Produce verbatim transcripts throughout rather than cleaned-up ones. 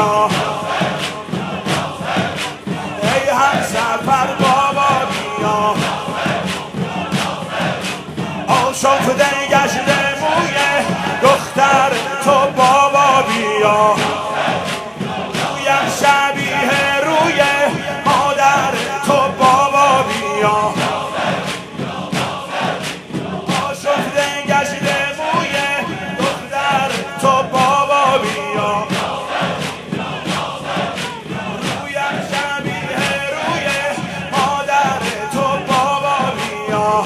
بیا، ای همسفر بابا بیا، آشفته گشته موی دختر تو بابا بیا، رویم شبیه روی مادر تو بابا بیا، آشفته گشته موی دختر تو بابا بیا، رویم شبیه روی مادر تو بابا بیا،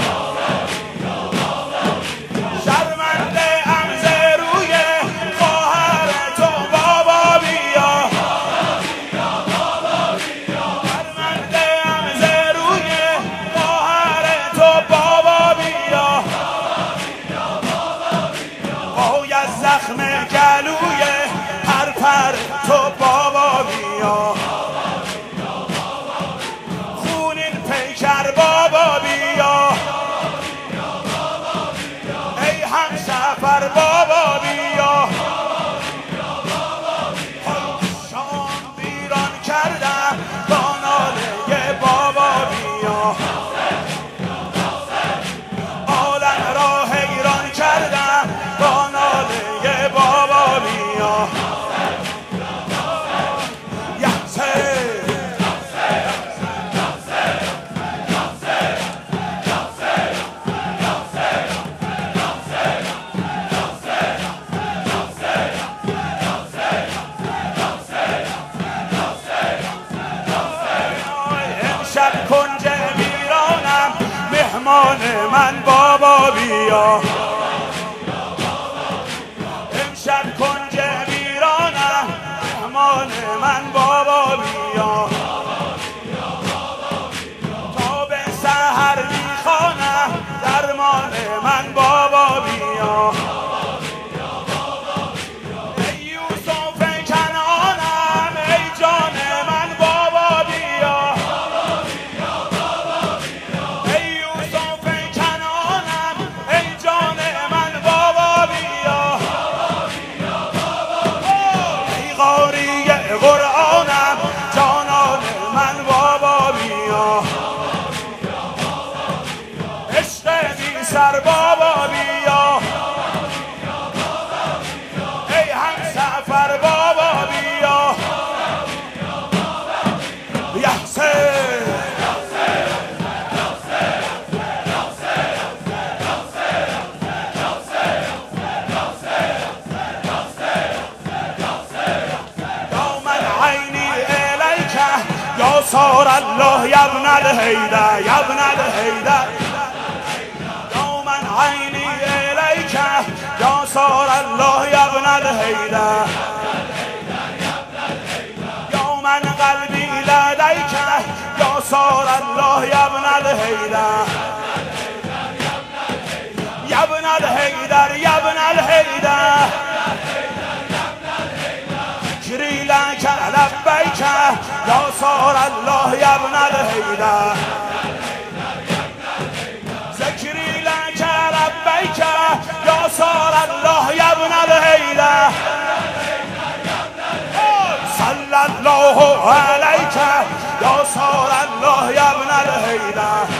شرمنده ام ز روی خواهر تو بابا بیا، شرمنده ام ز روی خواهر تو بابا بیا، وای از زخم گلوی پرپر تو بابا بیا، خونین پیکر بابا بیا، ای همسفر بابا بیا، شام ویران کردم با ناله بابا بیا، عالم را حیران کردم با ناله بابا بیا، امشب کنج ویرانم مهمان من بابا بیا، امشب کنج ویرانم مهمان من بابا بیا، تا به سحر میخوانم درمان من بابا بیا، ای یوسف کنعانم ای جان من بابا بیا، ای یوسف کنعانم ای جان من بابا بیا، ای قاری قرآنم جانان من بابا بیا، عشق بی سر بابا بیا، ای همسفر بابا بیا، یحسن یا صار الله یا ابن الحیدر یا ابن الحیدر، یا من عینی الیک یا صار الله یا ابن الحیدر، یا من قلبی لدیک یا صار الله یا ابن الحیدر، یا ابن الحیدر یا ابن الحیدر، ذکری لک لبیک یا صار الله یا ابن الحیدر، ذکری لک لبیک یا صار الله یا ابن الحیدر، صلی الله علیک یا صار الله یا ابن الحیدر،